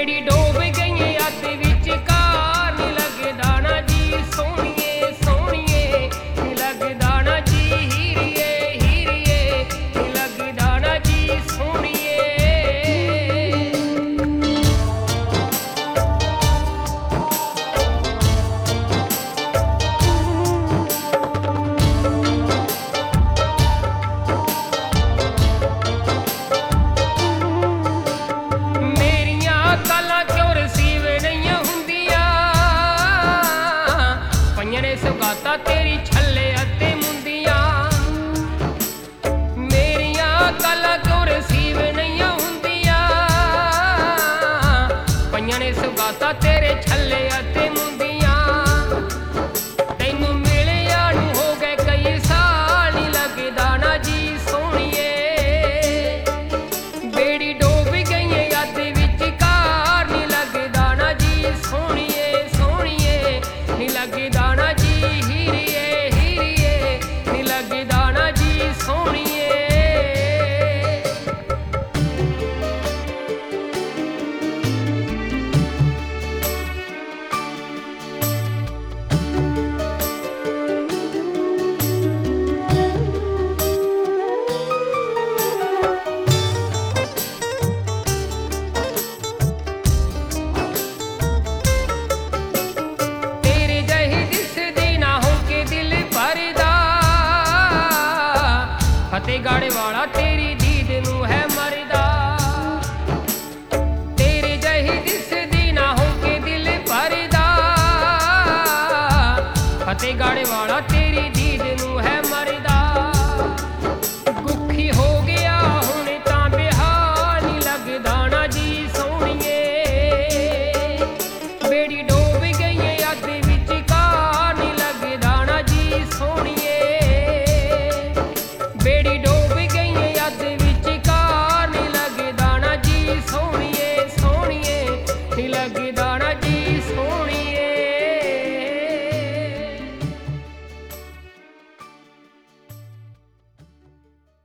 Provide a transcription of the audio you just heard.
बेड़ी डूब गई अत विचकार नी लगदा ना जी सोहणिए सोहणिए नी लगदा ना जी हीरिए हीरिए नी लगदा ना जी सोहणिए। सौगाता तेरी छल्ले अते मुंदियां मेरिया गल्लां क्यों रसीव नहीं हुंदियां पईयां ने सौगाता तेरे छल्ले अते मुंदियां तैनू मिलिया नू हो गए कई साल नी लगदा ना जी सोहणिए बेड़ी डूब गई अत विचकार नी लगदा ना जी सोहणिए सोहणिए नी लगदा ना हीरिए हीरिए नी लगदा ना जी सोहणिए। फतेहगढ़ वाला तेरी दीद नू है मरदा तेरे जही दिसदी ना हो के दिल भरदा फतेहगढ़ वाला तेरी दीद नू है मरदा गुखी हो गया हुण तां बिहार नी लगदा ना जी सोहणिए बेड़ी डूब गई अध विचकार नी लगदा ना जी सोहणिए बेड़ी डूब गई अध विचकार नी लगदा ना जी सोहणिए सोहणिए नी लगदा।